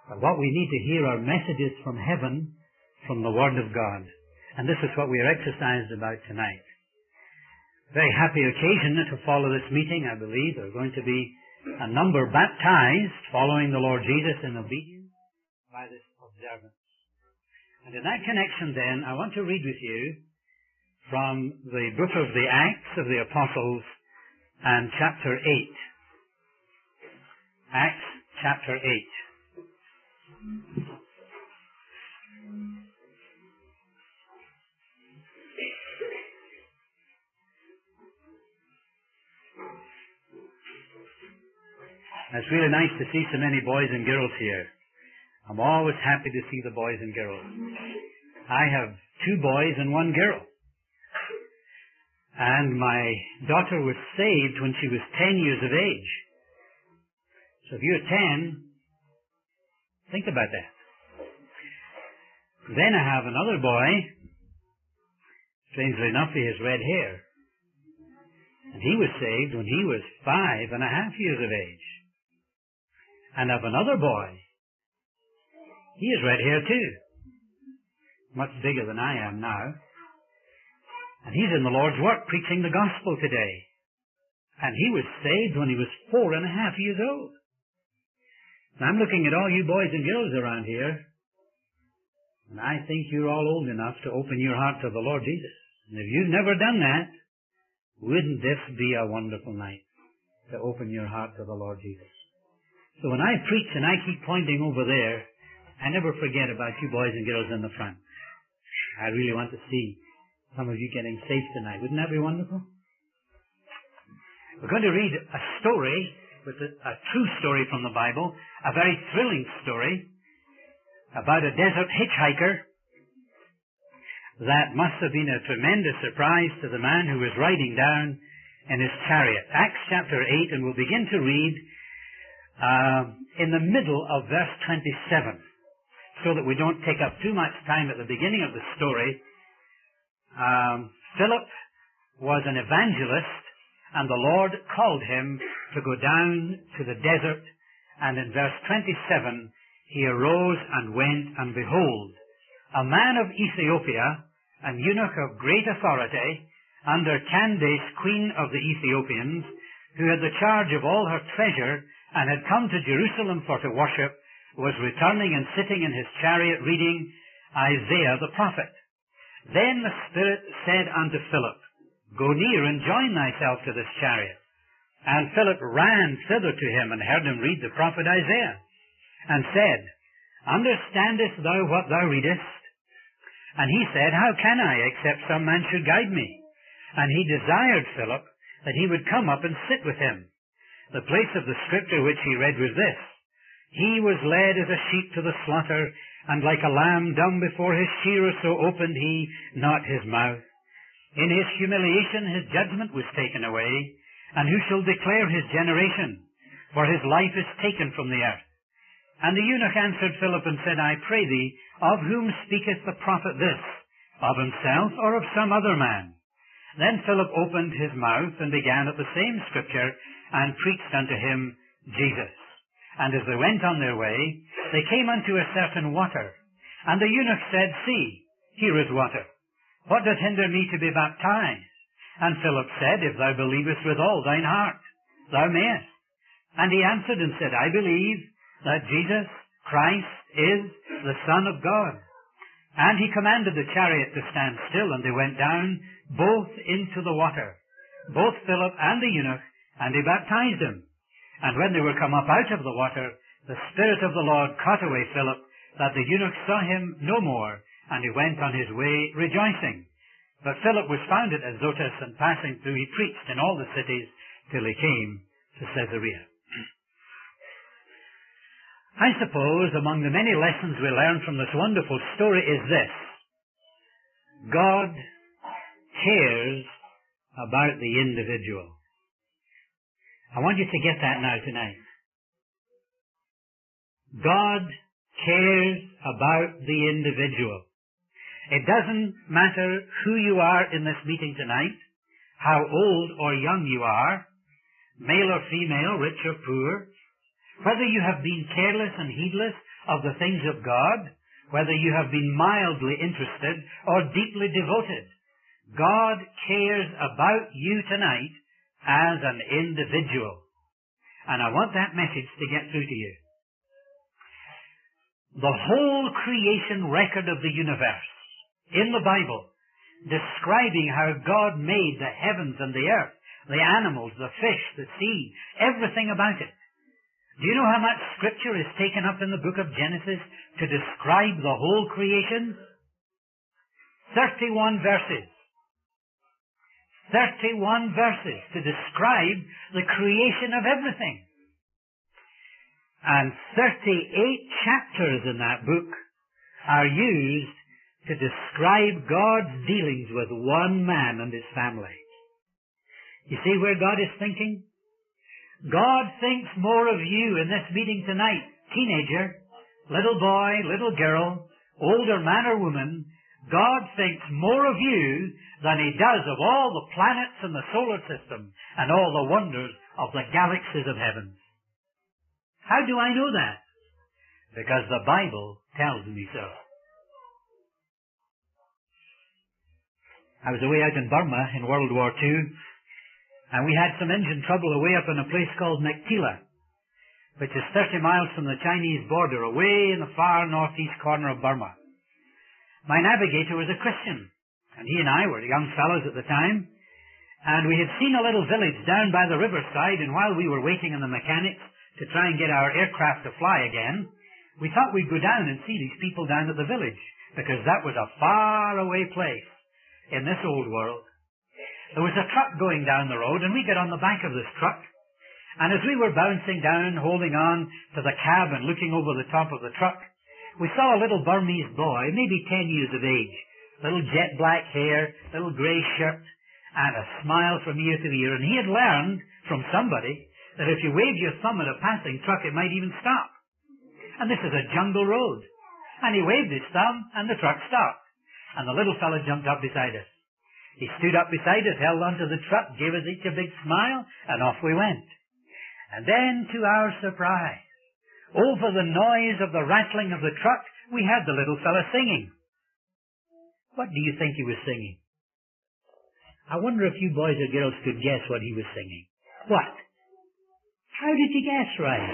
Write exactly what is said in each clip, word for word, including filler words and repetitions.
But what we need to hear are messages from heaven, from the Word of God. And this is what we are exercised about tonight. Very happy occasion to follow this meeting, I believe. There are going to be a number baptized following the Lord Jesus in obedience by this observance. And in that connection then, I want to read with you from the book of the Acts of the Apostles and chapter eight. Acts chapter eight. It's really nice to see so many boys and girls here. I'm always happy to see the boys and girls. I have two boys and one girl. And my daughter was saved when she was ten years of age. So if you're ten, think about that. Then I have another boy. Strangely enough, he has red hair. And he was saved when he was five and a half years of age. And I have another boy. He has red hair too. Much bigger than I am now. And he's in the Lord's work preaching the gospel today. And he was saved when he was four and a half years old. Now I'm looking at all you boys and girls around here. And I think you're all old enough to open your heart to the Lord Jesus. And if you've never done that, wouldn't this be a wonderful night to open your heart to the Lord Jesus? So when I preach and I keep pointing over there, I never forget about you boys and girls in the front. I really want to see some of you getting saved tonight. Wouldn't that be wonderful? We're going to read a story, with a, a true story from the Bible, a very thrilling story about a desert hitchhiker that must have been a tremendous surprise to the man who was riding down in his chariot. Acts chapter eight, and we'll begin to read uh, in the middle of verse twenty-seven, so that we don't take up too much time at the beginning of the story. Um, Philip was an evangelist, and the Lord called him to go down to the desert, and in verse twenty-seven, he arose and went, and behold, a man of Ethiopia, an eunuch of great authority, under Candace, queen of the Ethiopians, who had the charge of all her treasure, and had come to Jerusalem for to worship, was returning and sitting in his chariot reading Isaiah the prophet. Then the Spirit said unto Philip, Go near and join thyself to this chariot. And Philip ran thither to him and heard him read the prophet Isaiah, and said, Understandest thou what thou readest? And he said, How can I, except some man should guide me? And he desired Philip that he would come up and sit with him. The place of the scripture which he read was this: He was led as a sheep to the slaughter, and like a lamb dumb before his shearer, so opened he not his mouth. In his humiliation his judgment was taken away, and who shall declare his generation? For his life is taken from the earth. And the eunuch answered Philip and said, I pray thee, of whom speaketh the prophet this? Of himself, or of some other man? Then Philip opened his mouth, and began at the same scripture, and preached unto him Jesus. And as they went on their way, they came unto a certain water. And the eunuch said, See, here is water. What doth hinder me to be baptized? And Philip said, If thou believest with all thine heart, thou mayest. And he answered and said, I believe that Jesus Christ is the Son of God. And he commanded the chariot to stand still, and they went down both into the water, both Philip and the eunuch, and he baptized him. And when they were come up out of the water, the Spirit of the Lord caught away Philip, that the eunuch saw him no more, and he went on his way rejoicing. But Philip was found at Azotus, and passing through he preached in all the cities till he came to Caesarea. I suppose among the many lessons we learn from this wonderful story is this: God cares about the individual. I want you to get that now tonight. God cares about the individual. It doesn't matter who you are in this meeting tonight, how old or young you are, male or female, rich or poor, whether you have been careless and heedless of the things of God, whether you have been mildly interested or deeply devoted, God cares about you tonight as an individual. And I want that message to get through to you. The whole creation record of the universe in the Bible, describing how God made the heavens and the earth, the animals, the fish, the sea, everything about it. Do you know how much scripture is taken up in the book of Genesis to describe the whole creation? thirty-one verses. thirty-one verses to describe the creation of everything. And thirty-eight chapters in that book are used to describe God's dealings with one man and his family. You see where God is thinking? God thinks more of you in this meeting tonight, teenager, little boy, little girl, older man or woman. God thinks more of you than he does of all the planets in the solar system and all the wonders of the galaxies of heaven. How do I know that? Because the Bible tells me so. I was away out in Burma in World War Two, and we had some engine trouble away up in a place called Naktila, which is thirty miles from the Chinese border, away in the far northeast corner of Burma. My navigator was a Christian, and he and I were young fellows at the time, and we had seen a little village down by the riverside, and while we were waiting on the mechanics to try and get our aircraft to fly again, we thought we'd go down and see these people down at the village, because that was a far away place in this old world. There was a truck going down the road, and we got on the back of this truck, and as we were bouncing down, holding on to the cab and looking over the top of the truck, we saw a little Burmese boy, maybe ten years of age, little jet black hair, little grey shirt, and a smile from ear to ear, and he had learned from somebody that if you waved your thumb at a passing truck, it might even stop. And this is a jungle road. And he waved his thumb, and the truck stopped. And the little fellow jumped up beside us. He stood up beside us, held onto the truck, gave us each a big smile, and off we went. And then, to our surprise, over the noise of the rattling of the truck, we had the little fellow singing. What do you think he was singing? I wonder if you boys or girls could guess what he was singing. What? How did you guess right?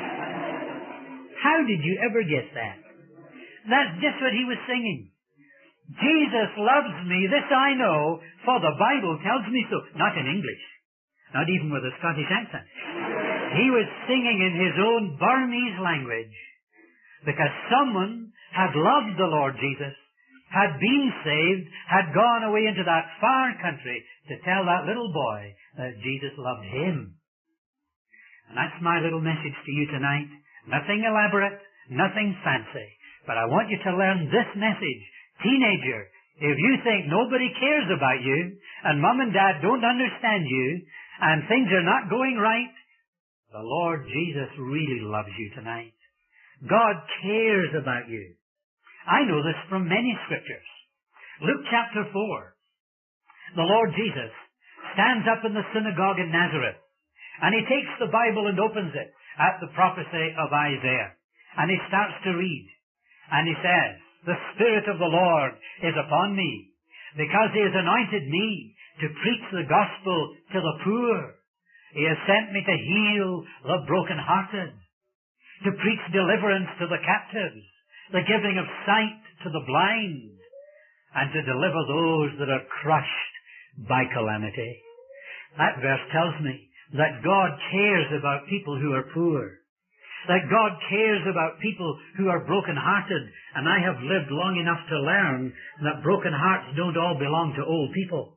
How did you ever guess that? That's just what he was singing. Jesus loves me, this I know, for the Bible tells me so. Not in English. Not even with a Scottish accent. He was singing in his own Burmese language because someone had loved the Lord Jesus, had been saved, had gone away into that far country to tell that little boy that Jesus loved him. And that's my little message to you tonight. Nothing elaborate, nothing fancy. But I want you to learn this message. Teenager, if you think nobody cares about you, and mom and dad don't understand you, and things are not going right, the Lord Jesus really loves you tonight. God cares about you. I know this from many scriptures. Luke chapter four. The Lord Jesus stands up in the synagogue in Nazareth, and he takes the Bible and opens it at the prophecy of Isaiah. And he starts to read. And he says, the Spirit of the Lord is upon me, because he has anointed me to preach the gospel to the poor. He has sent me to heal the brokenhearted, to preach deliverance to the captives, the giving of sight to the blind, and to deliver those that are crushed by calamity. That verse tells me that God cares about people who are poor, that God cares about people who are broken-hearted, and I have lived long enough to learn that broken hearts don't all belong to old people.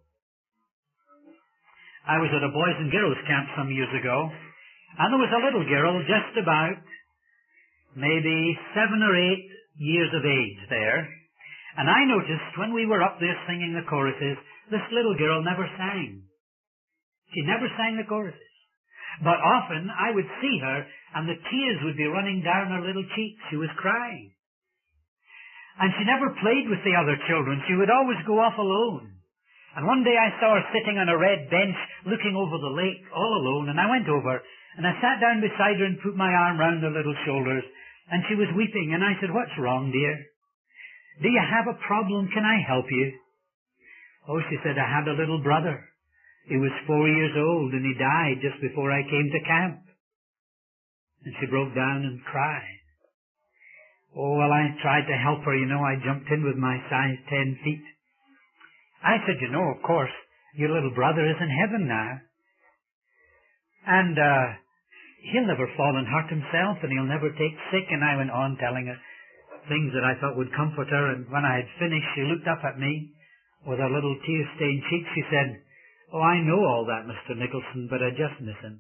I was at a boys and girls camp some years ago, and there was a little girl just about maybe seven or eight years of age there, and I noticed when we were up there singing the choruses, this little girl never sang. She never sang the choruses. But often I would see her and the tears would be running down her little cheeks. She was crying. And she never played with the other children. She would always go off alone. And one day I saw her sitting on a red bench looking over the lake all alone, and I went over And I sat down beside her and put my arm round her little shoulders, and she was weeping, and I said, "What's wrong, dear? Do you have a problem? Can I help you?" "Oh," she said, "I had a little brother. He was four years old, and he died just before I came to camp." And she broke down and cried. Oh, well, I tried to help her, you know. I jumped in with my size ten feet. I said, "You know, of course, your little brother is in heaven now. And uh, he'll never fall and hurt himself, and he'll never take sick." And I went on telling her things that I thought would comfort her. And when I had finished, she looked up at me with her little tear-stained cheeks. She said, "Oh, I know all that, Mister Nicholson, but I just miss him."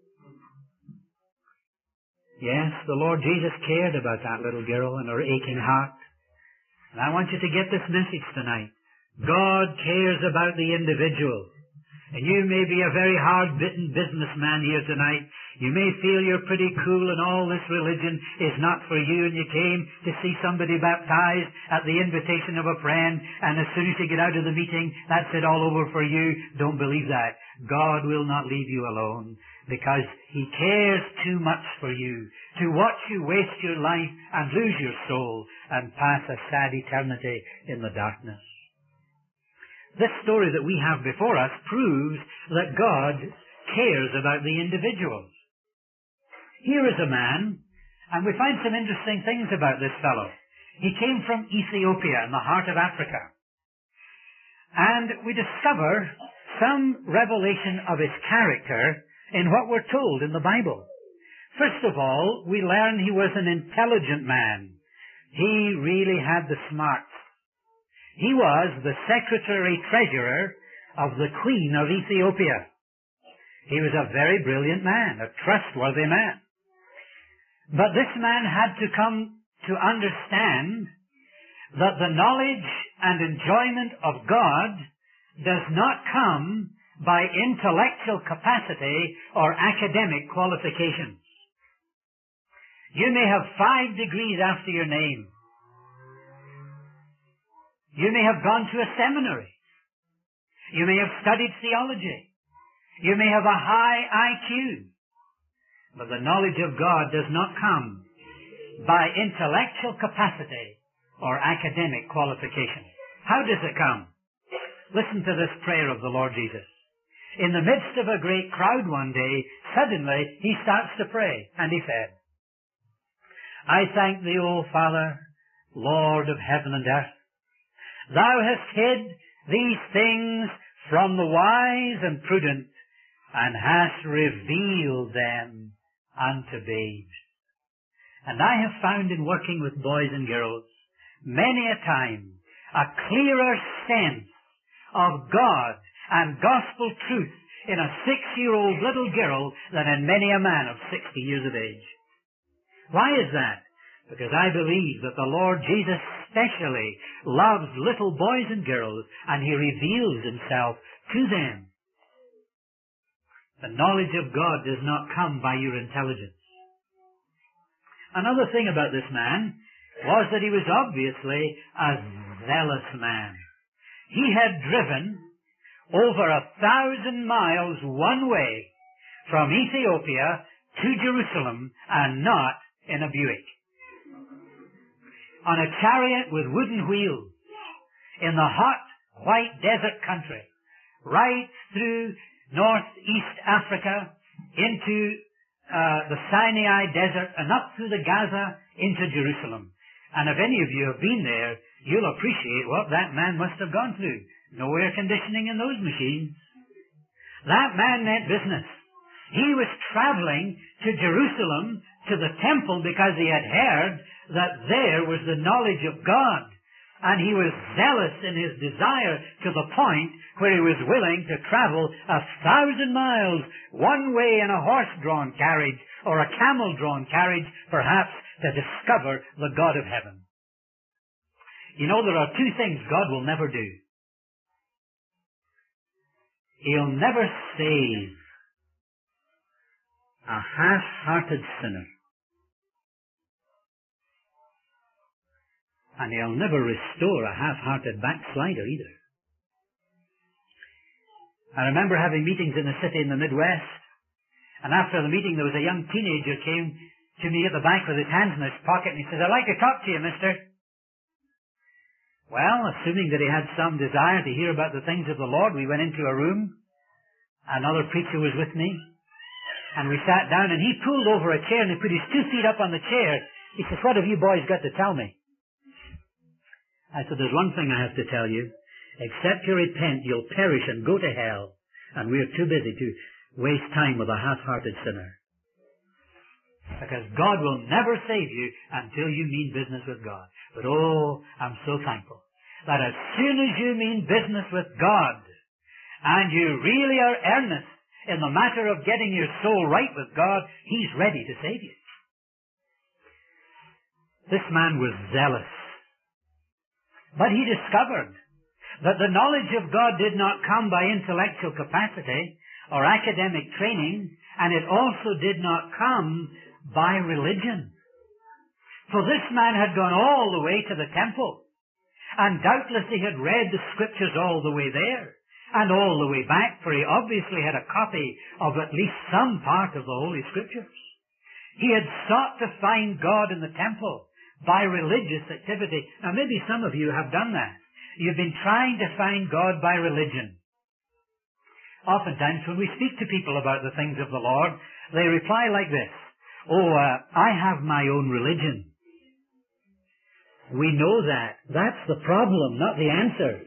Yes, the Lord Jesus cared about that little girl and her aching heart. And I want you to get this message tonight. God cares about the individual. And you may be a very hard-bitten businessman here tonight. You may feel you're pretty cool and all this religion is not for you, and you came to see somebody baptized at the invitation of a friend, and as soon as you get out of the meeting, that's it, all over for you. Don't believe that. God will not leave you alone, because He cares too much for you to watch you waste your life and lose your soul and pass a sad eternity in the darkness. This story that we have before us proves that God cares about the individuals. Here is a man, and we find some interesting things about this fellow. He came from Ethiopia in the heart of Africa. And we discover some revelation of his character in what we're told in the Bible. First of all, we learn he was an intelligent man. He really had the smarts. He was the secretary-treasurer of the Queen of Ethiopia. He was a very brilliant man, a trustworthy man. But this man had to come to understand that the knowledge and enjoyment of God does not come by intellectual capacity or academic qualifications. You may have five degrees after your name. You may have gone to a seminary. You may have studied theology. You may have a high I Q. But the knowledge of God does not come by intellectual capacity or academic qualification. How does it come? Listen to this prayer of the Lord Jesus. In the midst of a great crowd one day, suddenly he starts to pray, and he said, "I thank thee, O Father, Lord of heaven and earth. Thou hast hid these things from the wise and prudent, and hast revealed them unto babes. And I have found in working with boys and girls many a time a clearer sense of God and gospel truth in a six-year-old little girl than in many a man of sixty years of age." Why is that? Because I believe that the Lord Jesus specially loves little boys and girls, and He reveals Himself to them. The knowledge of God does not come by your intelligence. Another thing about this man was that he was obviously a zealous man. He had driven over a thousand miles one way from Ethiopia to Jerusalem, and not in a Buick. On a chariot with wooden wheels, in the hot, white desert country, right through northeast Africa into uh, the Sinai desert and up through the Gaza into Jerusalem. And if any of you have been there, you'll appreciate what that man must have gone through. No air conditioning in those machines. That man meant business. He was traveling to Jerusalem, to the temple, because he had heard that there was the knowledge of God. And he was zealous in his desire to the point where he was willing to travel a thousand miles one way in a horse-drawn carriage or a camel-drawn carriage, perhaps, to discover the God of heaven. You know, there are two things God will never do. He'll never save a half-hearted sinner. And He'll never restore a half-hearted backslider either. I remember having meetings in a city in the Midwest, And after the meeting, there was a young teenager came to me at the back with his hands in his pocket, and he says, "I'd like to talk to you, mister." Well, assuming that he had some desire to hear about the things of the Lord, we went into a room. Another preacher was with me. And we sat down, and he pulled over a chair, and he put his two feet up on the chair. He says, "What have you boys got to tell me?" I said, "There's one thing I have to tell you. Except you repent, you'll perish and go to hell. And we're too busy to waste time with a half-hearted sinner. Because God will never save you until you mean business with God." But oh, I'm so thankful that as soon as you mean business with God, and you really are earnest in the matter of getting your soul right with God, He's ready to save you. This man was zealous. But he discovered that the knowledge of God did not come by intellectual capacity or academic training, and it also did not come by religion. For this man had gone all the way to the temple, and doubtless he had read the scriptures all the way there, and all the way back, for he obviously had a copy of at least some part of the Holy Scriptures. He had sought to find God in the temple by religious activity. Now maybe some of you have done that. You've been trying to find God by religion. Oftentimes when we speak to people about the things of the Lord, they reply like this, "Oh, uh, I have my own religion." We know that. That's the problem, not the answer.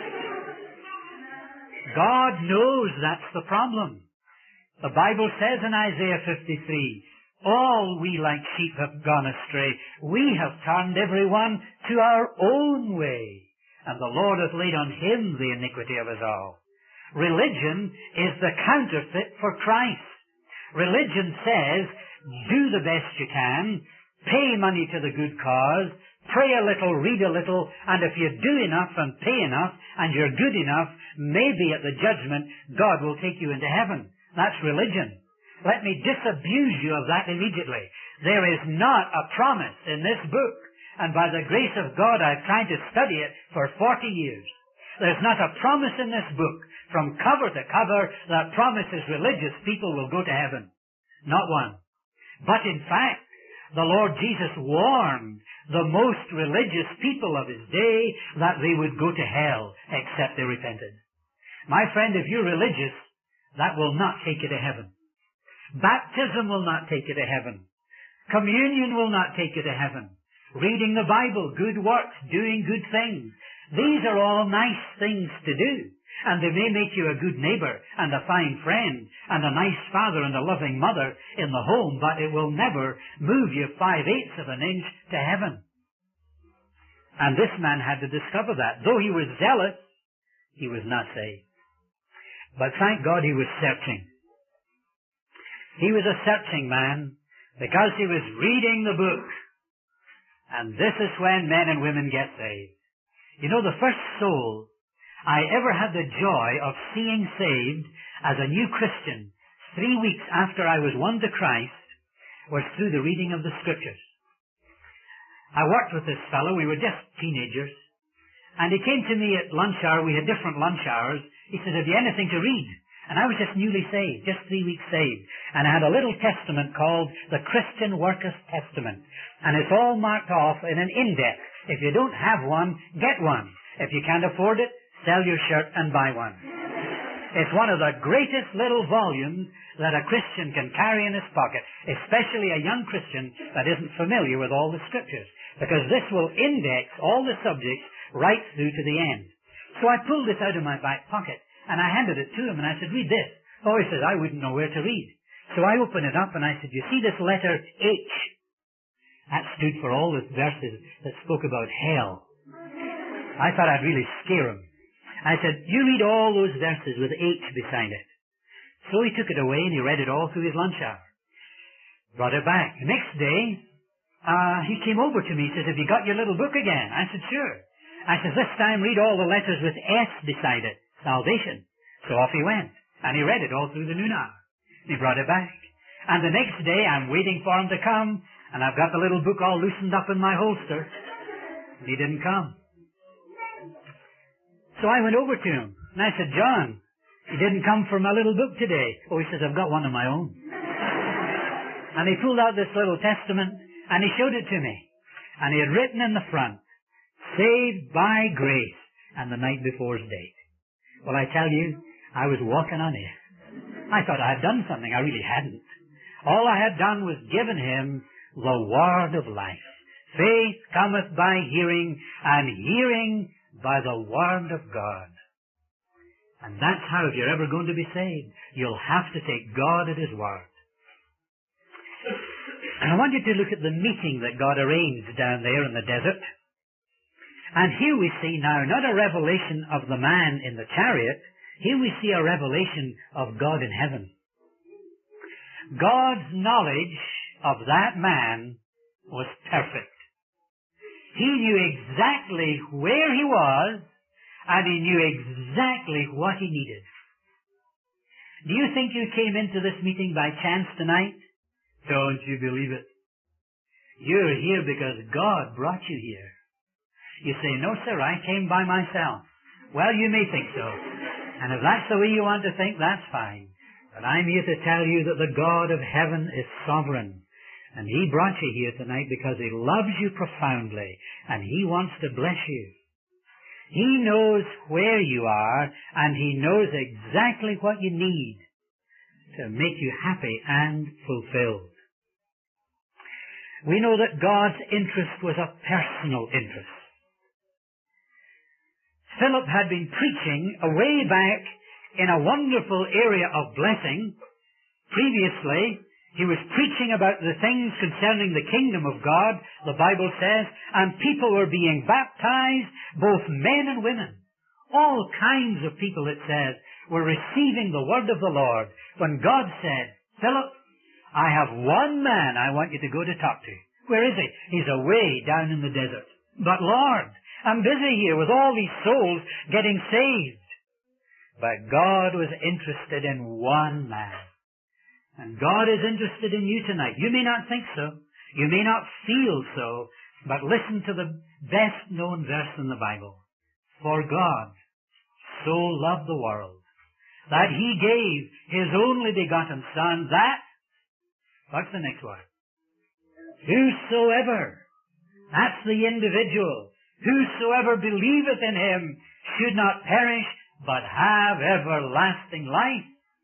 God knows that's the problem. The Bible says in Isaiah fifty-three, "All we like sheep have gone astray. We have turned every one to our own way. And the Lord hath laid on Him the iniquity of us all." Religion is the counterfeit for Christ. Religion says, do the best you can, pay money to the good cause, pray a little, read a little, and if you do enough and pay enough and you're good enough, maybe at the judgment, God will take you into heaven. That's religion. Let me disabuse you of that immediately. There is not a promise in this book, and by the grace of God I've tried to study it for forty years. There's not a promise in this book, from cover to cover, that promises religious people will go to heaven. Not one. But in fact, the Lord Jesus warned the most religious people of His day that they would go to hell except they repented. My friend, if you're religious, that will not take you to heaven. Baptism will not take you to heaven. Communion will not take you to heaven. Reading the Bible, good works, doing good things. These are all nice things to do. And they may make you a good neighbor and a fine friend and a nice father and a loving mother in the home, but it will never move you five-eighths of an inch to heaven. And this man had to discover that. Though he was zealous, he was not saved. But thank God he was searching. He was a searching man because he was reading the book. And this is when men and women get saved. You know, the first soul I ever had the joy of seeing saved as a new Christian three weeks after I was won to Christ was through the reading of the Scriptures. I worked with this fellow. We were just teenagers. And he came to me at lunch hour. We had different lunch hours. He said, "Have you anything to read?" And I was just newly saved, just three weeks saved. And I had a little testament called the Christian Workers' Testament. And it's all marked off in an index. If you don't have one, get one. If you can't afford it, sell your shirt and buy one. It's one of the greatest little volumes that a Christian can carry in his pocket, especially a young Christian that isn't familiar with all the Scriptures, because this will index all the subjects right through to the end. So I pulled this out of my back pocket, and I handed it to him, and I said, "Read this." Oh, he says, "I wouldn't know where to read." So I opened it up, and I said, "You see this letter H?" That stood for all the verses that spoke about hell. I thought I'd really scare him. I said, "You read all those verses with H beside it." So he took it away and he read it all through his lunch hour. Brought it back. The next day, uh, he came over to me. He says, "Have you got your little book again?" I said, "Sure." I said, "This time read all the letters with S beside it. Salvation." So off he went. And he read it all through the noon hour. He brought it back. And the next day, I'm waiting for him to come. And I've got the little book all loosened up in my holster. He didn't come. So I went over to him, and I said, "John, you didn't come for my little book today." Oh, he says, "I've got one of my own." And he pulled out this little testament and he showed it to me. And he had written in the front, saved by grace, and the night before's date. Well, I tell you, I was walking on air. I thought I had done something. I really hadn't. All I had done was given him the word of life. Faith cometh by hearing, and hearing by the word of God. And that's how, if you're ever going to be saved, you'll have to take God at his word. And I want you to look at the meeting that God arranged down there in the desert. And here we see now not a revelation of the man in the chariot. Here we see a revelation of God in heaven. God's knowledge of that man was perfect. He knew exactly where he was, and he knew exactly what he needed. Do you think you came into this meeting by chance tonight? Don't you believe it? You're here because God brought you here. You say, no sir, I came by myself. Well, you may think so. And if that's the way you want to think, that's fine. But I'm here to tell you that the God of heaven is sovereign. And he brought you here tonight because he loves you profoundly. And he wants to bless you. He knows where you are, and he knows exactly what you need to make you happy and fulfilled. We know that God's interest was a personal interest. Philip had been preaching away back in a wonderful area of blessing. Previously, he was preaching about the things concerning the kingdom of God, the Bible says, and people were being baptized, both men and women. All kinds of people, it says, were receiving the word of the Lord when God said, Philip, I have one man I want you to go to talk to. Where is he? He's away down in the desert. But Lord, I'm busy here with all these souls getting saved. But God was interested in one man. And God is interested in you tonight. You may not think so. You may not feel so. But listen to the best known verse in the Bible. For God so loved the world that he gave his only begotten Son, that, what's the next word? Whosoever, that's the individual, whosoever believeth in him should not perish, but have everlasting life.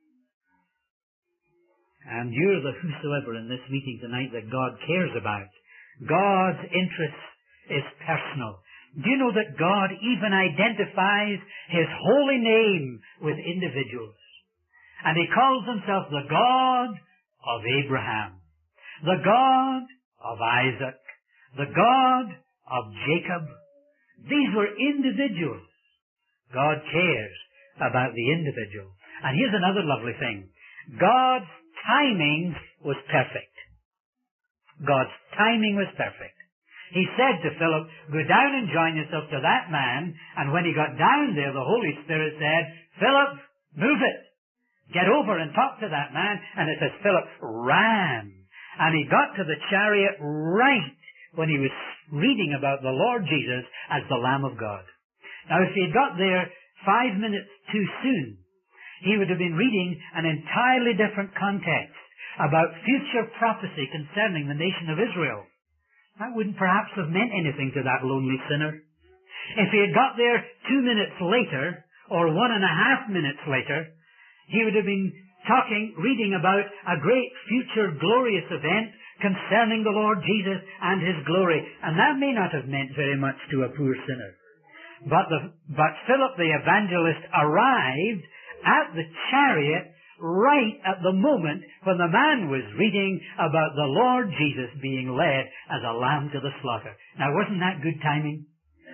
And you're the whosoever in this meeting tonight that God cares about. God's interest is personal. Do you know that God even identifies his holy name with individuals? And he calls himself the God of Abraham, the God of Isaac, the God of Jacob. These were individuals. God cares about the individual. And here's another lovely thing. God's timing was perfect. God's timing was perfect. He said to Philip, go down and join yourself to that man. And when he got down there, the Holy Spirit said, Philip, move it. Get over and talk to that man. And it says Philip ran. And he got to the chariot right when he was reading about the Lord Jesus as the Lamb of God. Now, if he had got there five minutes too soon, he would have been reading an entirely different context about future prophecy concerning the nation of Israel. That wouldn't perhaps have meant anything to that lonely sinner. If he had got there two minutes later, or one and a half minutes later, he would have been talking, reading about a great future glorious event concerning the Lord Jesus and his glory. And that may not have meant very much to a poor sinner. But, the, but Philip the evangelist arrived at the chariot right at the moment when the man was reading about the Lord Jesus being led as a lamb to the slaughter. Now, wasn't that good timing?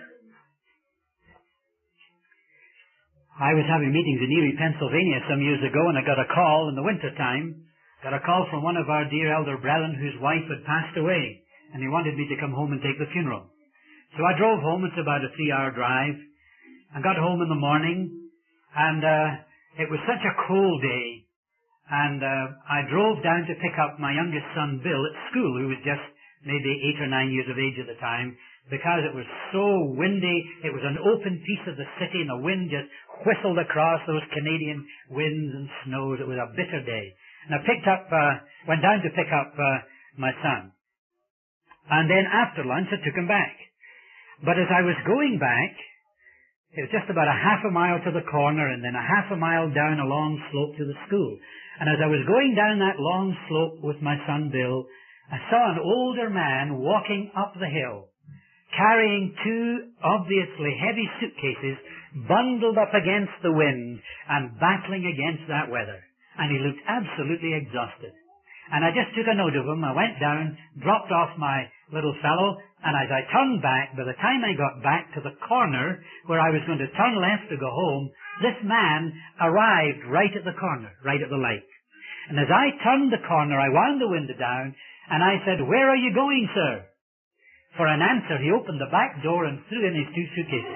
I was having meetings in Erie, Pennsylvania some years ago, and I got a call in the winter time. Got a call from one of our dear elder brethren whose wife had passed away, and he wanted me to come home and take the funeral. So I drove home. It's about a three-hour drive. I got home in the morning, and uh, it was such a cold day, and uh, I drove down to pick up my youngest son, Bill, at school, who was just maybe eight or nine years of age at the time, because it was so windy. It was an open piece of the city, and the wind just whistled across those Canadian winds and snows. It was a bitter day. And I picked up, uh, went down to pick up uh, my son. And then after lunch, I took him back. But as I was going back, it was just about a half a mile to the corner and then a half a mile down a long slope to the school. And as I was going down that long slope with my son Bill, I saw an older man walking up the hill, carrying two obviously heavy suitcases bundled up against the wind and battling against that weather. And he looked absolutely exhausted. And I just took a note of him. I went down, dropped off my little fellow, and as I turned back, by the time I got back to the corner where I was going to turn left to go home, this man arrived right at the corner, right at the light. And as I turned the corner, I wound the window down, and I said, "Where are you going, sir?" For an answer, he opened the back door and threw in his two suitcases.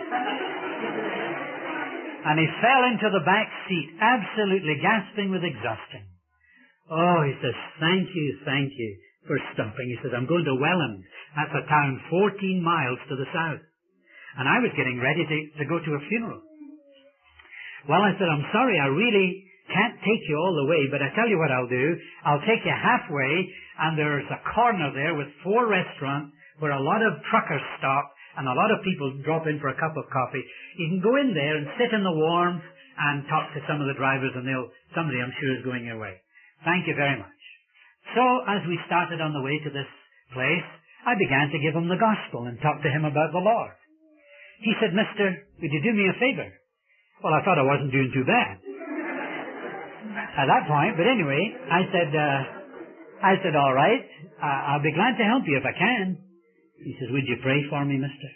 And he fell into the back seat, absolutely gasping with exhaustion. Oh, he says, "Thank you, thank you for stopping." He says, "I'm going to Welland. That's a town fourteen miles to the south." And I was getting ready to, to go to a funeral. Well, I said, "I'm sorry, I really can't take you all the way, but I tell you what I'll do. I'll take you halfway, and there's a corner there with four restaurants where a lot of truckers stop and a lot of people drop in for a cup of coffee. You can go in there and sit in the warmth and talk to some of the drivers, and they'll, somebody I'm sure is going your way. Thank you very much." So as we started on the way to this place, I began to give him the gospel and talk to him about the Lord. He said, "Mister, would you do me a favor?" Well, I thought I wasn't doing too bad at that point, but anyway, I said, uh, I said, "All right, uh, I'll be glad to help you if I can." He says, "Would you pray for me, mister?"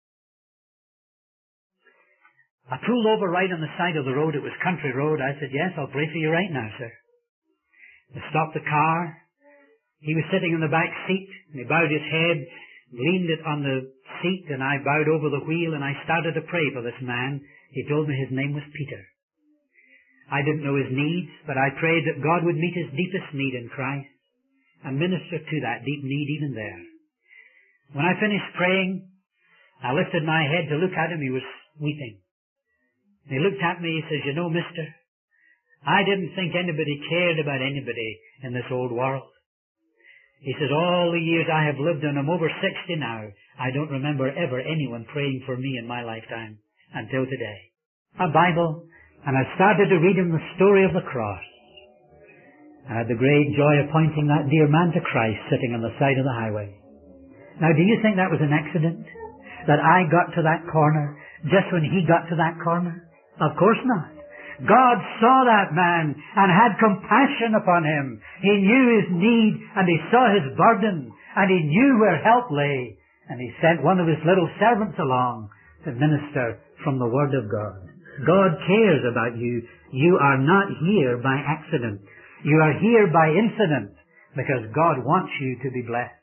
I pulled over right on the side of the road. It was country road. I said, "Yes, I'll pray for you right now, sir." I stopped the car. He was sitting in the back seat, and he bowed his head, leaned it on the seat, and I bowed over the wheel, and I started to pray for this man. He told me his name was Peter. I didn't know his needs, but I prayed that God would meet his deepest need in Christ and minister to that deep need even there. When I finished praying, I lifted my head to look at him. He was weeping. He looked at me. He says, "You know, mister, I didn't think anybody cared about anybody in this old world." He says, "All the years I have lived, and I'm over sixty now, I don't remember ever anyone praying for me in my lifetime until today." A Bible, and I started to read him the story of the cross. I had the great joy of pointing that dear man to Christ sitting on the side of the highway. Now, do you think that was an accident? That I got to that corner just when he got to that corner? Of course not. God saw that man and had compassion upon him. He knew his need and he saw his burden and he knew where help lay. And he sent one of his little servants along to minister from the Word of God. God cares about you. You are not here by accident. You are here by incident because God wants you to be blessed.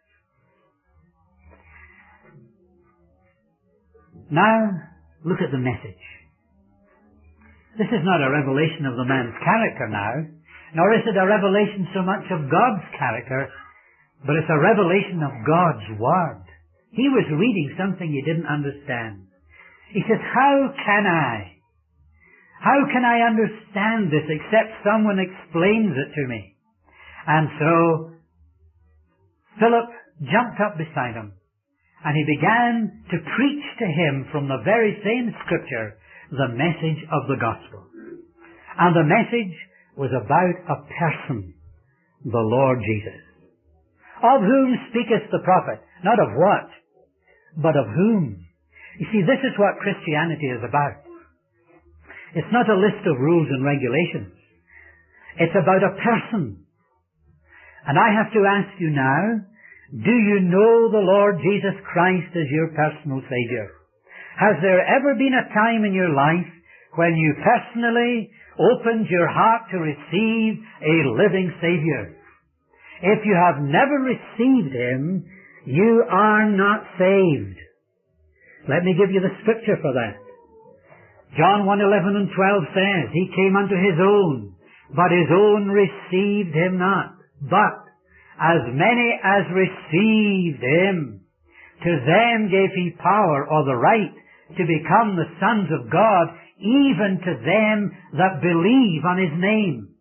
Now, look at the message. This is not a revelation of the man's character now, nor is it a revelation so much of God's character, but it's a revelation of God's Word. He was reading something he didn't understand. He says, "How can I? How can I understand this except someone explains it to me?" And so, Philip jumped up beside him, and he began to preach to him from the very same Scripture the message of the gospel. And the message was about a person, the Lord Jesus. Of whom speaketh the prophet? Not of what, but of whom. You see, this is what Christianity is about. It's not a list of rules and regulations. It's about a person. And I have to ask you now, do you know the Lord Jesus Christ as your personal Savior? Has there ever been a time in your life when you personally opened your heart to receive a living Savior? If you have never received Him, you are not saved. Let me give you the scripture for that. John one eleven and twelve says, "He came unto His own, but His own received Him not. But as many as received Him, to them gave He power," or the right, "to become the sons of God, even to them that believe on His name."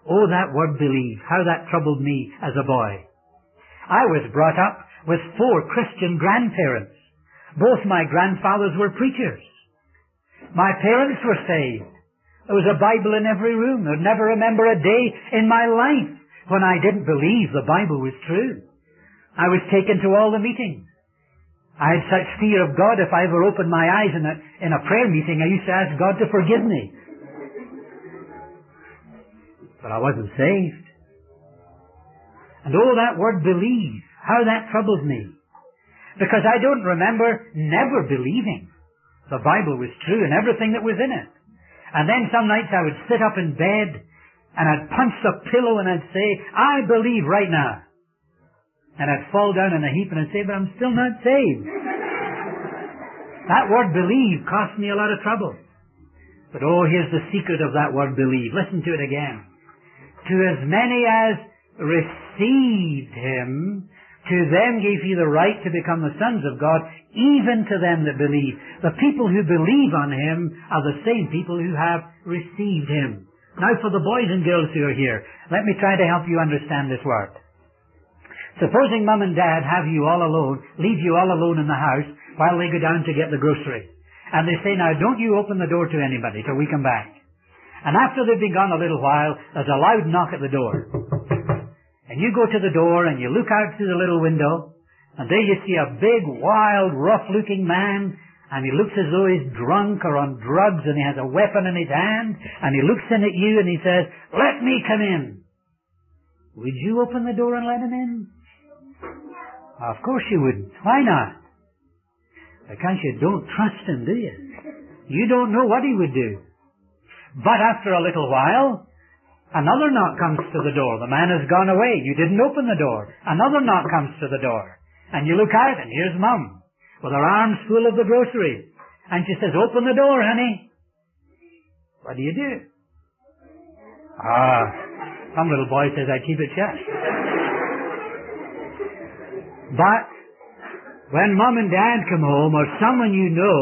Oh, that word believe, how that troubled me as a boy. I was brought up with four Christian grandparents. Both my grandfathers were preachers. My parents were saved. There was a Bible in every room. I'd never remember a day in my life when I didn't believe the Bible was true. I was taken to all the meetings. I had such fear of God, if I ever opened my eyes in a, in a prayer meeting, I used to ask God to forgive me. But I wasn't saved. And oh, that word believe, how that troubles me. Because I don't remember never believing the Bible was true and everything that was in it. And then some nights I would sit up in bed and I'd punch the pillow and I'd say, I believe right now. And I'd fall down in a heap and I'd say, but I'm still not saved. That word believe cost me a lot of trouble. But oh, here's the secret of that word believe. Listen to it again. To as many as received him, to them gave he the right to become the sons of God, even to them that believe. The people who believe on him are the same people who have received him. Now for the boys and girls who are here, let me try to help you understand this word. Supposing Mum and Dad have you all alone, leave you all alone in the house while they go down to get the groceries. And they say, now don't you open the door to anybody till we come back. And after they've been gone a little while, there's a loud knock at the door. And you go to the door and you look out through the little window, and there you see a big, wild, rough-looking man, and he looks as though he's drunk or on drugs, and he has a weapon in his hand, and he looks in at you and he says, let me come in. Would you open the door and let him in? Of course you wouldn't. Why not? Because you don't trust him, do you? You don't know what he would do. But after a little while, another knock comes to the door. The man has gone away. You didn't open the door. Another knock comes to the door. And you look out and here's Mum with her arms full of the groceries. And she says, open the door, honey. What do you do? Ah, some little boy says, I keep it shut. But when Mum and Dad come home, or someone you know,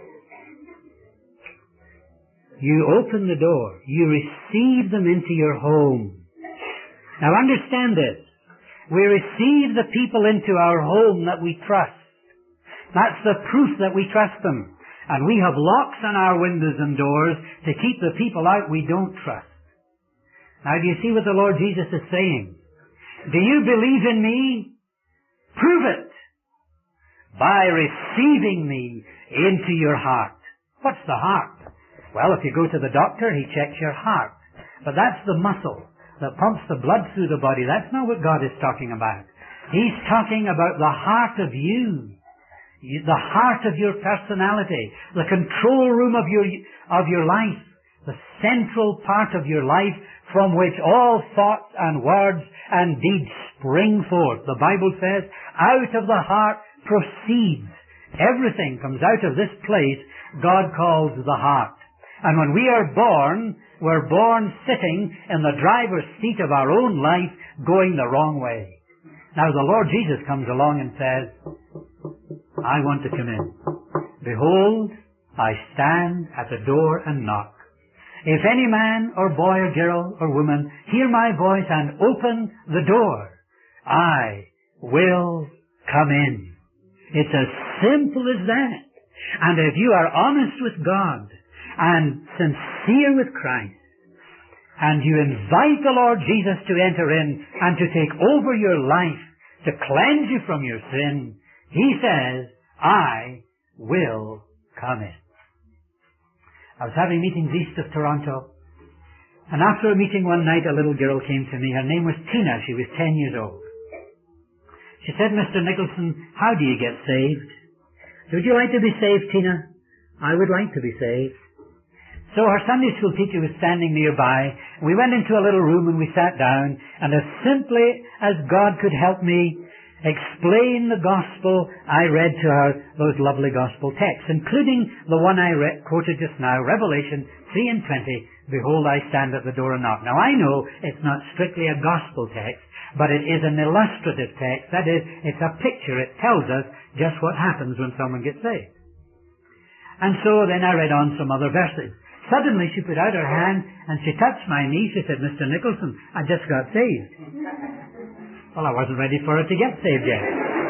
you open the door. You receive them into your home. Now understand this. We receive the people into our home that we trust. That's the proof that we trust them. And we have locks on our windows and doors to keep the people out we don't trust. Now do you see what the Lord Jesus is saying? Do you believe in me? Prove it by receiving me into your heart. What's the heart? Well, if you go to the doctor, he checks your heart. But that's the muscle that pumps the blood through the body. That's not what God is talking about. He's talking about the heart of you. The heart of your personality. The control room of your, of your life. The central part of your life from which all thoughts and words and deeds spring forth. The Bible says, out of the heart proceeds. Everything comes out of this place God calls the heart. And when we are born, we're born sitting in the driver's seat of our own life, going the wrong way. Now the Lord Jesus comes along and says, I want to come in. Behold, I stand at the door and knock. If any man or boy or girl or woman hear my voice and open the door, I will come in. It's as simple as that. And if you are honest with God and sincere with Christ, and you invite the Lord Jesus to enter in and to take over your life, to cleanse you from your sin, He says, I will come in. I was having meetings east of Toronto, and after a meeting one night, a little girl came to me. Her name was Tina. She was ten years old. She said, Mister Nicholson, how do you get saved? Would you like to be saved, Tina? I would like to be saved. So her Sunday school teacher was standing nearby. We went into a little room and we sat down, and as simply as God could help me explain the gospel, I read to her those lovely gospel texts, including the one I read, quoted just now, Revelation three and twenty, Behold, I stand at the door and knock. Now I know it's not strictly a gospel text, but it is an illustrative text. That is, it's a picture. It tells us just what happens when someone gets saved. And so then I read on some other verses. Suddenly she put out her hand and she touched my knee. She said, Mister Nicholson, I just got saved. Well, I wasn't ready for her to get saved yet.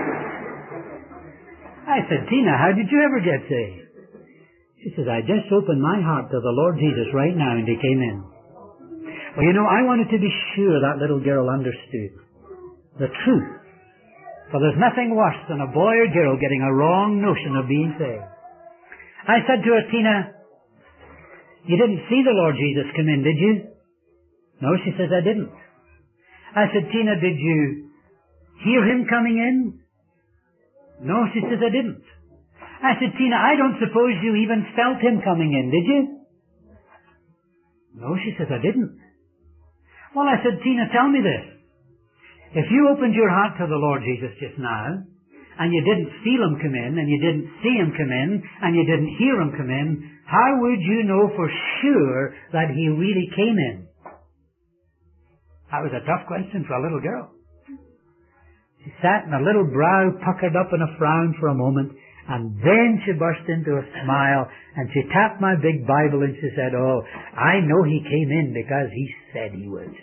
I said, Tina, how did you ever get saved? She says, I just opened my heart to the Lord Jesus right now and he came in. Well, you know, I wanted to be sure that little girl understood the truth. For there's nothing worse than a boy or girl getting a wrong notion of being saved. I said to her, Tina, you didn't see the Lord Jesus come in, did you? No, she says, I didn't. I said, Tina, did you hear him coming in? No, she says, I didn't. I said, Tina, I don't suppose you even felt him coming in, did you? No, she says, I didn't. Well, I said, Tina, tell me this. If you opened your heart to the Lord Jesus just now, and you didn't feel him come in, and you didn't see him come in, and you didn't hear him come in, how would you know for sure that he really came in? That was a tough question for a little girl. She sat and her little brow puckered up in a frown for a moment, and then she burst into a smile, and she tapped my big Bible and she said, oh, I know he came in because he said he would.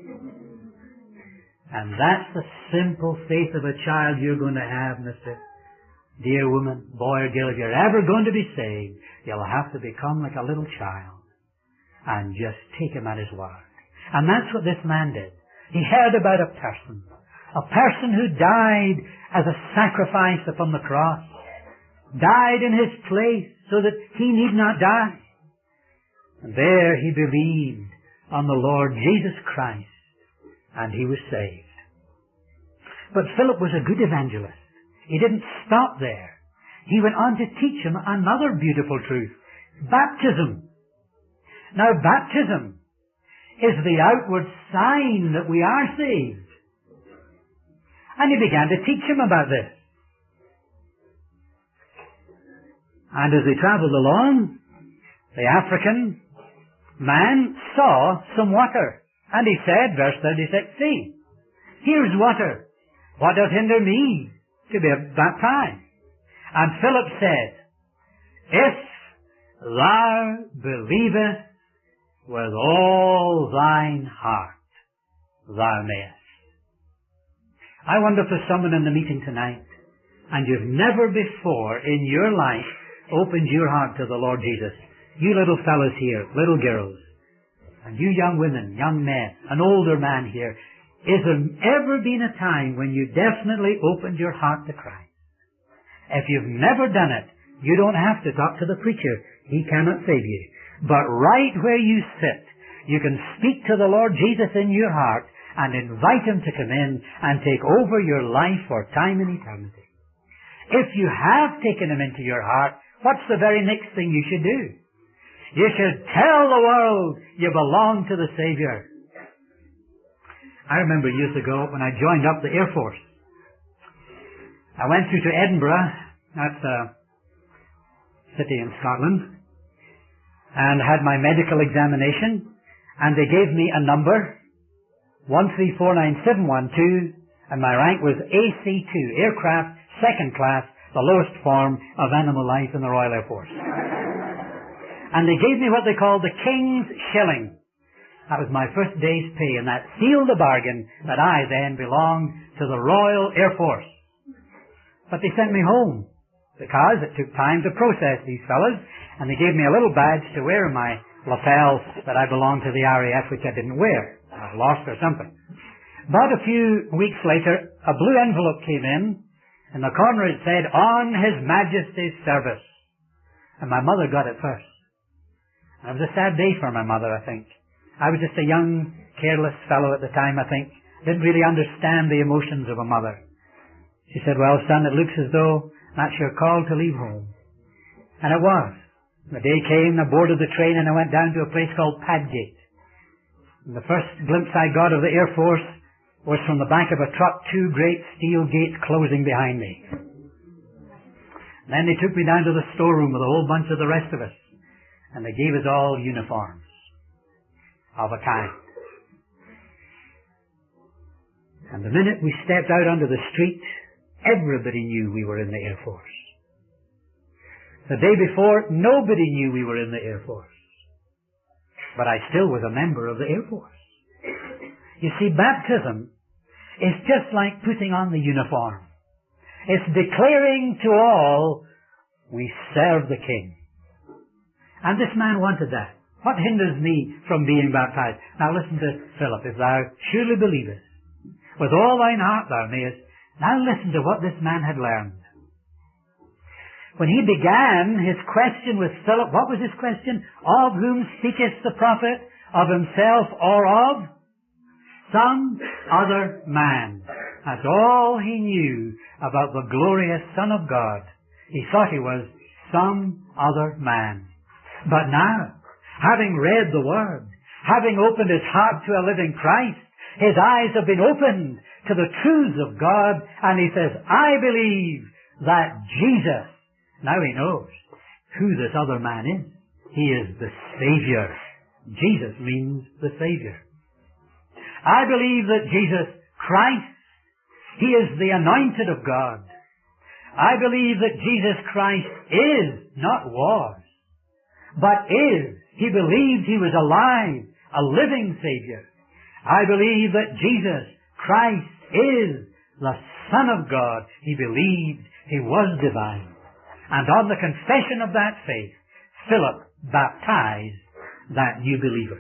And that's the simple faith of a child you're going to have, Mister Dear woman, boy or girl, if you're ever going to be saved, you'll have to become like a little child and just take him at his word. And that's what this man did. He heard about a person, a person who died as a sacrifice upon the cross, died in his place so that he need not die. And there he believed on the Lord Jesus Christ, and he was saved. But Philip was a good evangelist. He didn't stop there. He went on to teach him another beautiful truth. Baptism. Now, baptism is the outward sign that we are saved. And he began to teach him about this. And as they traveled along, the African man saw some water. And he said, verse thirty-six, see, here's water. What doth hinder me to be baptized? And Philip said, if thou believest with all thine heart, thou mayest. I wonder if there's someone in the meeting tonight, and you've never before in your life opened your heart to the Lord Jesus. You little fellows here, little girls, and you young women, young men, an older man here, is there ever been a time when you definitely opened your heart to Christ? If you've never done it, you don't have to talk to the preacher. He cannot save you. But right where you sit, you can speak to the Lord Jesus in your heart and invite him to come in and take over your life for time and eternity. If you have taken him into your heart, what's the very next thing you should do? You should tell the world you belong to the Savior. I remember years ago when I joined up the Air Force. I went through to Edinburgh, that's a city in Scotland, and had my medical examination, and they gave me a number, one three four nine seven one two, and my rank was A C two, Aircraft Second Class, the lowest form of animal life in the Royal Air Force. And they gave me what they called the King's Shilling. That was my first day's pay, and that sealed the bargain that I then belonged to the Royal Air Force. But they sent me home, because it took time to process these fellas, and they gave me a little badge to wear in my lapel that I belonged to the R A F, which I didn't wear. I lost or something. But a few weeks later, a blue envelope came in. In the corner it said, on His Majesty's service. And my mother got it first. And it was a sad day for my mother, I think. I was just a young, careless fellow at the time, I think. Didn't really understand the emotions of a mother. She said, well, son, it looks as though that's your call to leave home. And it was. The day came, I boarded the train, and I went down to a place called Padgate. And the first glimpse I got of the Air Force was from the back of a truck, two great steel gates closing behind me. And then they took me down to the storeroom with a whole bunch of the rest of us. And they gave us all uniforms of a kind. And the minute we stepped out onto the street, everybody knew we were in the Air Force. The day before, nobody knew we were in the Air Force. but I still was a member of the Air Force. You see, baptism is just like putting on the uniform. It's declaring to all, we serve the King. And this man wanted that. What hinders me from being baptized? Now listen to Philip. If thou surely believest, with all thine heart thou mayest. Now listen to what this man had learned. When he began his question with Philip, what was his question? Of whom speaketh the prophet? Of himself or of some other man? That's all he knew about the glorious Son of God. He thought he was some other man. But now, having read the Word, having opened his heart to a living Christ, his eyes have been opened to the truths of God, and he says, I believe that Jesus, now he knows who this other man is. He is the Savior. Jesus means the Savior. I believe that Jesus Christ, He is the anointed of God. I believe that Jesus Christ is, not was, but is. He believed He was alive, a living Savior. I believe that Jesus Christ is the Son of God. He believed He was divine. And on the confession of that faith, Philip baptized that new believer.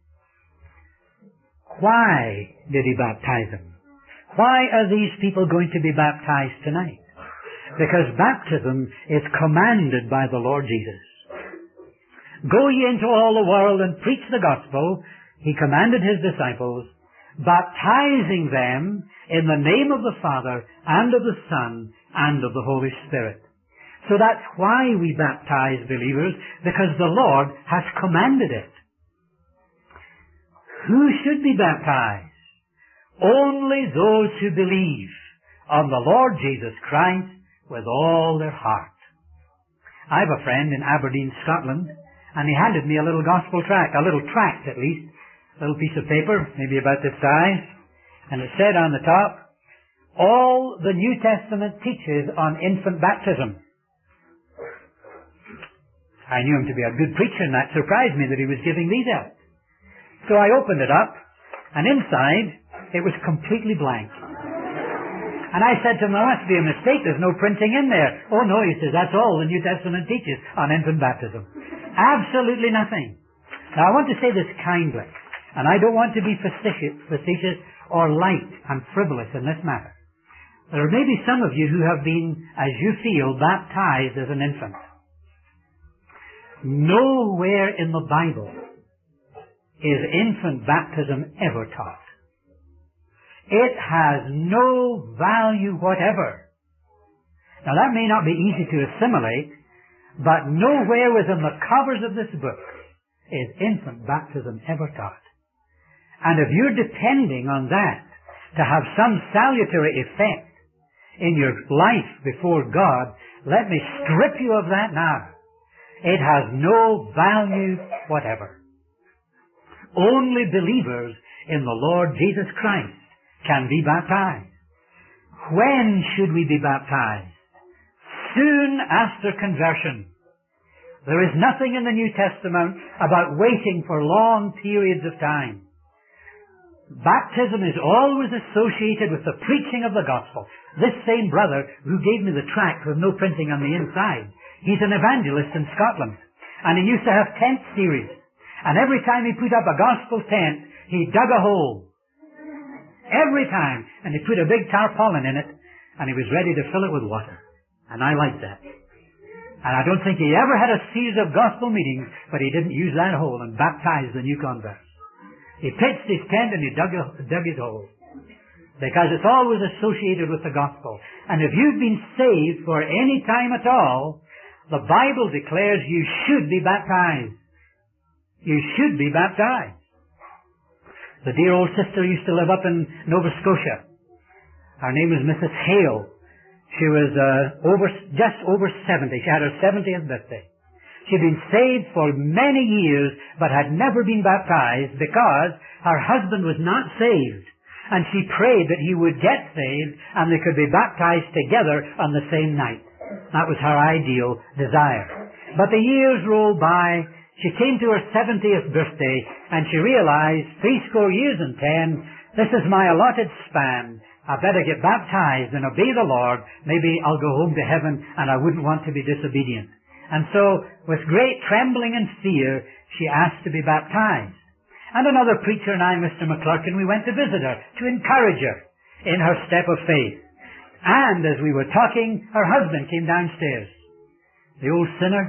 Why did he baptize him? Why are these people going to be baptized tonight? Because baptism is commanded by the Lord Jesus. Go ye into all the world and preach the gospel, He commanded His disciples, baptizing them in the name of the Father and of the Son and of the Holy Spirit. So that's why we baptize believers, because the Lord has commanded it. Who should be baptized? Only those who believe on the Lord Jesus Christ with all their heart. I have a friend in Aberdeen, Scotland, and he handed me a little gospel tract, a little tract at least, a little piece of paper, maybe about this size, and it said on the top, all the New Testament teaches on infant baptism. I knew him to be a good preacher, and that surprised me that he was giving these out. So I opened it up, and inside, it was completely blank. And I said to him, there must be a mistake, there's no printing in there. Oh no, he says, that's all the New Testament teaches on infant baptism. Absolutely nothing. Now I want to say this kindly, and I don't want to be facetious, facetious or light and frivolous in this matter. There may be some of you who have been, as you feel, baptized as an infant. Nowhere in the Bible is infant baptism ever taught. It has no value whatever. Now that may not be easy to assimilate, but nowhere within the covers of this book is infant baptism ever taught. And if you're depending on that to have some salutary effect in your life before God, let me strip you of that now. It has no value whatever. Only believers in the Lord Jesus Christ can be baptized. When should we be baptized? Soon after conversion. There is nothing in the New Testament about waiting for long periods of time. Baptism is always associated with the preaching of the gospel. This same brother who gave me the tract with no printing on the inside, he's an evangelist in Scotland, and he used to have tent series. And every time he put up a gospel tent, he dug a hole. Every time. And he put a big tarpaulin in it, and he was ready to fill it with water. And I liked that. And I don't think he ever had a series of gospel meetings, but he didn't use that hole and baptize the new converts. He pitched his tent and he dug, a, dug his hole. Because it's always associated with the gospel. And if you've been saved for any time at all, the Bible declares you should be baptized. You should be baptized. The dear old sister used to live up in Nova Scotia. Her name was Missus Hale. She was uh, over, just over seventy. She had her seventieth birthday. She'd been saved for many years, but had never been baptized because her husband was not saved. And she prayed that he would get saved and they could be baptized together on the same night. That was her ideal desire. But the years rolled by. She came to her seventieth birthday, and she realized, three score years and ten, this is my allotted span. I better get baptized and obey the Lord. Maybe I'll go home to heaven, and I wouldn't want to be disobedient. And so, with great trembling and fear, she asked to be baptized. And another preacher and I, Mister McClurkin, we went to visit her, to encourage her in her step of faith. And as we were talking, her husband came downstairs. The old sinner,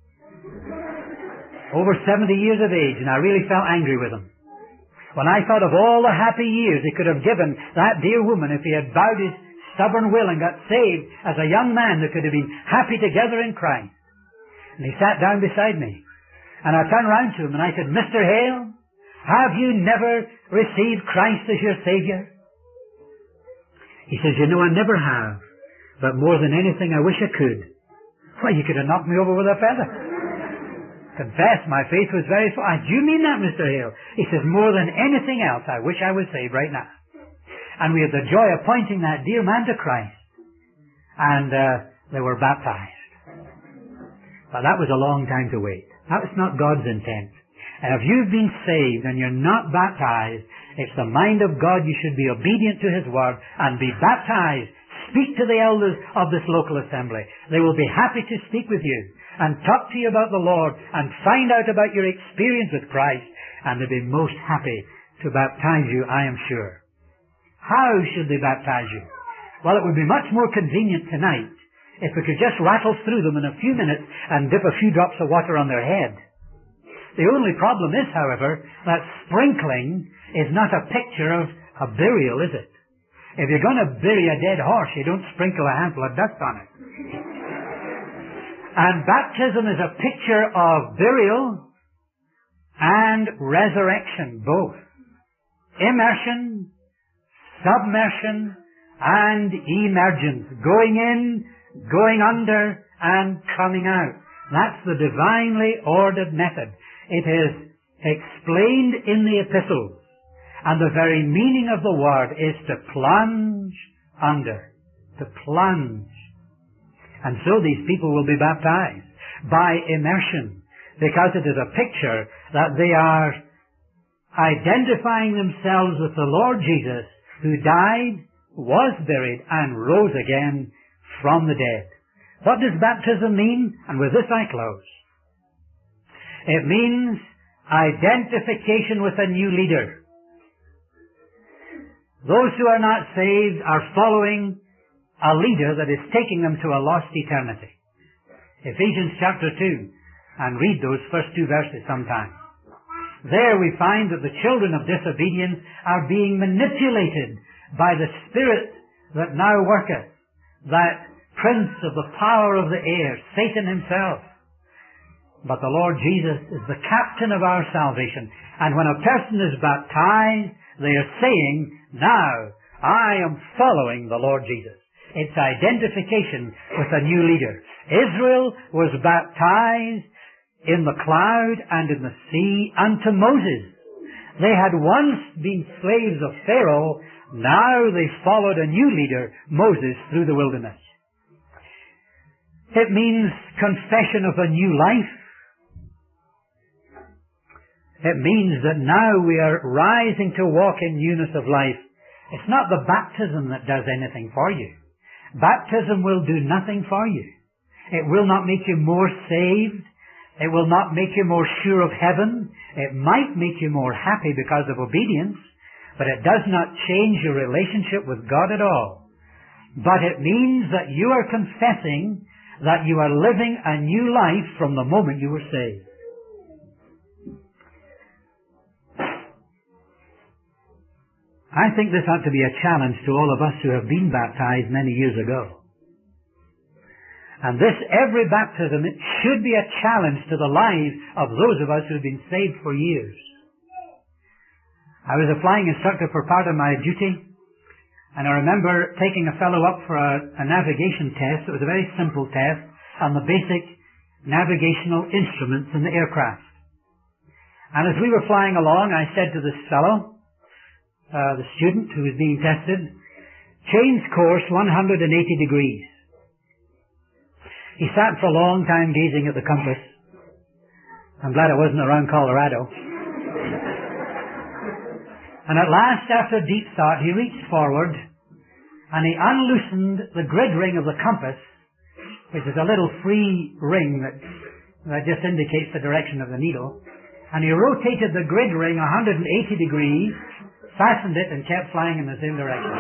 over seventy years of age, and I really felt angry with him. When I thought of all the happy years he could have given that dear woman if he had bowed his stubborn will and got saved as a young man that could have been happy together in Christ. And he sat down beside me. And I turned round to him and I said, Mister Hale, have you never received Christ as your Savior? He says, you know, I never have. But more than anything, I wish I could. Why, you could have knocked me over with a feather. Confess, my faith was very full. Do you mean that, Mister Hale? He says, more than anything else, I wish I was saved right now. And we had the joy of pointing that dear man to Christ. And uh, they were baptized. But that was a long time to wait. That was not God's intent. And if you've been saved and you're not baptized, it's the mind of God you should be obedient to His Word and be baptized. Speak to the elders of this local assembly. They will be happy to speak with you and talk to you about the Lord and find out about your experience with Christ, and they'll be most happy to baptize you, I am sure. How should they baptize you? Well, it would be much more convenient tonight if we could just rattle through them in a few minutes and dip a few drops of water on their head. The only problem is, however, that sprinkling is not a picture of a burial, is it? If you're going to bury a dead horse, you don't sprinkle a handful of dust on it. And baptism is a picture of burial and resurrection, both. Immersion, submersion, and emergence. Going in, going under, and coming out. That's the divinely ordered method. It is explained in the epistles. And the very meaning of the word is to plunge under. To plunge. And so these people will be baptized by immersion, because it is a picture that they are identifying themselves with the Lord Jesus, who died, was buried, and rose again from the dead. What does baptism mean? And with this I close. It means identification with a new leader. Those who are not saved are following a leader that is taking them to a lost eternity. Ephesians chapter two, and read those first two verses sometime. There we find that the children of disobedience are being manipulated by the spirit that now worketh, that prince of the power of the air, Satan himself. But the Lord Jesus is the captain of our salvation. And when a person is baptized, they are saying, now I am following the Lord Jesus. It's identification with a new leader. Israel was baptized in the cloud and in the sea unto Moses. They had once been slaves of Pharaoh. Now they followed a new leader, Moses, through the wilderness. It means confession of a new life. It means that now we are rising to walk in newness of life. It's not the baptism that does anything for you. Baptism will do nothing for you. It will not make you more saved. It will not make you more sure of heaven. It might make you more happy because of obedience, but it does not change your relationship with God at all. But it means that you are confessing that you are living a new life from the moment you were saved. I think this ought to be a challenge to all of us who have been baptized many years ago. And this, every baptism, it should be a challenge to the lives of those of us who have been saved for years. I was a flying instructor for part of my duty, and I remember taking a fellow up for a, a navigation test. It was a very simple test on the basic navigational instruments in the aircraft. And as we were flying along, I said to this fellow, Uh, the student who was being tested, change course one hundred eighty degrees. He sat for a long time gazing at the compass. I'm glad it wasn't around Colorado. And at last, after deep thought, he reached forward and he unloosened the grid ring of the compass, which is a little free ring that, that just indicates the direction of the needle. And he rotated the grid ring one hundred eighty degrees, fastened it, and kept flying in the same direction.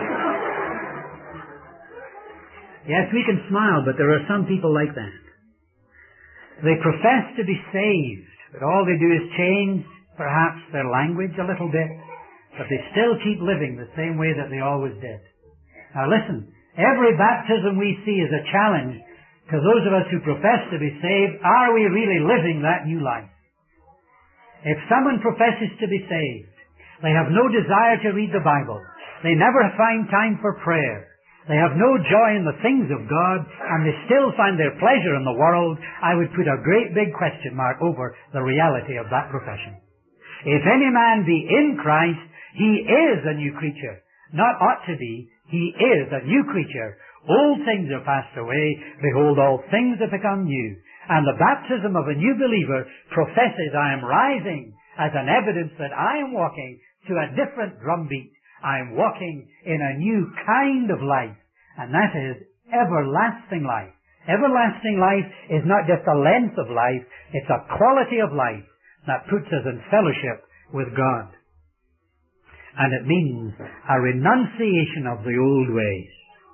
Yes, we can smile, but there are some people like that. They profess to be saved, but all they do is change, perhaps, their language a little bit, but they still keep living the same way that they always did. Now listen, every baptism we see is a challenge to those of us who profess to be saved. Are we really living that new life? If someone professes to be saved, they have no desire to read the Bible, they never find time for prayer, they have no joy in the things of God, and they still find their pleasure in the world, I would put a great big question mark over the reality of that profession. If any man be in Christ, he is a new creature. Not ought to be, he is a new creature. Old things are passed away, behold, all things have become new. And the baptism of a new believer professes, I am rising as an evidence that I am walking to a different drumbeat. I am walking in a new kind of life, and that is everlasting life. Everlasting life is not just a length of life, it's a quality of life that puts us in fellowship with God. And it means a renunciation of the old ways.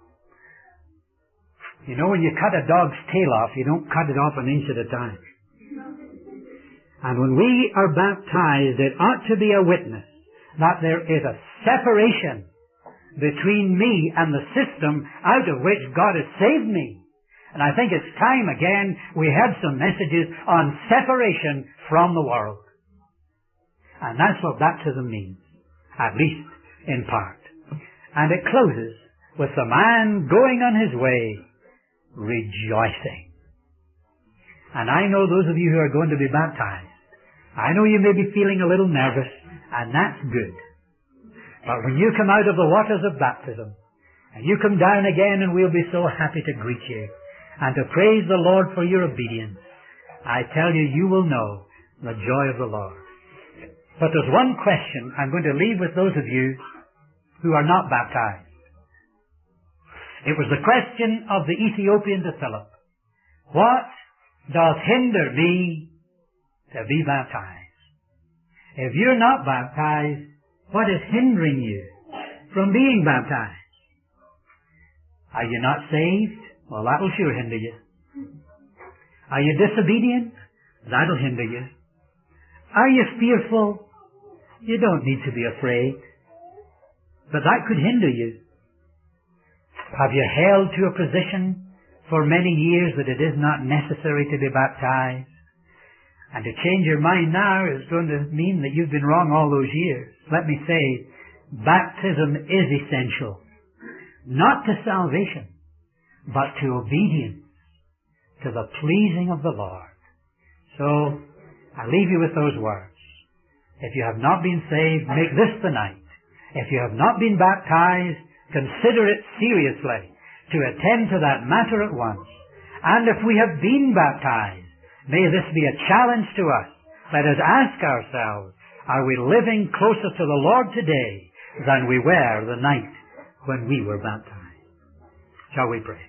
You know, when you cut a dog's tail off, you don't cut it off an inch at a time. And when we are baptized, it ought to be a witness that there is a separation between me and the system out of which God has saved me. And I think it's time again we had some messages on separation from the world. And that's what baptism means, at least in part. And it closes with the man going on his way, rejoicing. And I know those of you who are going to be baptized, I know you may be feeling a little nervous, and that's good. But when you come out of the waters of baptism, and you come down again, and we'll be so happy to greet you, and to praise the Lord for your obedience, I tell you, you will know the joy of the Lord. But there's one question I'm going to leave with those of you who are not baptized. It was the question of the Ethiopian to Philip. What does hinder me to be baptized? If you're not baptized, what is hindering you from being baptized? Are you not saved? Well, that'll sure hinder you. Are you disobedient? That'll hinder you. Are you fearful? You don't need to be afraid. But that could hinder you. Have you held to a position for many years that it is not necessary to be baptized? And to change your mind now is going to mean that you've been wrong all those years. Let me say, baptism is essential. Not to salvation, but to obedience, to the pleasing of the Lord. So, I leave you with those words. If you have not been saved, make this the night. If you have not been baptized, consider it seriously to attend to that matter at once. And if we have been baptized, may this be a challenge to us. Let us ask ourselves, are we living closer to the Lord today than we were the night when we were baptized? Shall we pray?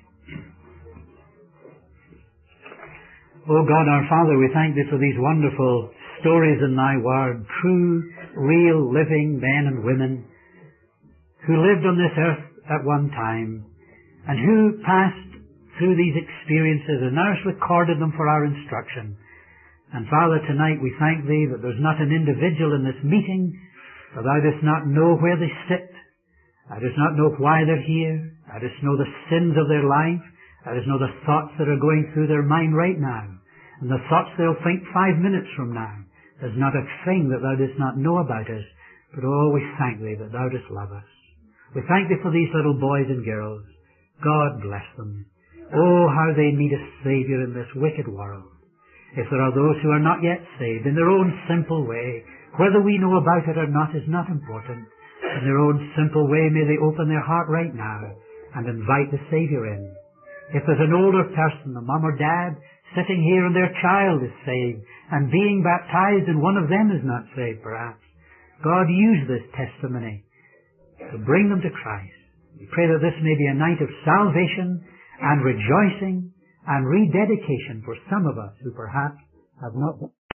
O God, our Father, we thank Thee for these wonderful stories in Thy Word, true, real, living men and women who lived on this earth at one time and who passed through these experiences and ours recorded them for our instruction. And Father, tonight we thank Thee that there's not an individual in this meeting that Thou dost not know where they sit, Thou dost not know why they're here, Thou dost know the sins of their life, Thou dost know the thoughts that are going through their mind right now, and the thoughts they'll think five minutes from now. There's not a thing that Thou dost not know about us, but oh, we thank Thee that Thou dost love us. We thank Thee for these little boys and girls. God bless them. Oh, how they need a Saviour in this wicked world. If there are those who are not yet saved, in their own simple way, whether we know about it or not is not important. In their own simple way, may they open their heart right now and invite the Saviour in. If there's an older person, a mum or dad, sitting here and their child is saved, and being baptized and one of them is not saved perhaps. God, use this testimony to bring them to Christ. We pray that this may be a night of salvation and rejoicing and rededication for some of us who perhaps have not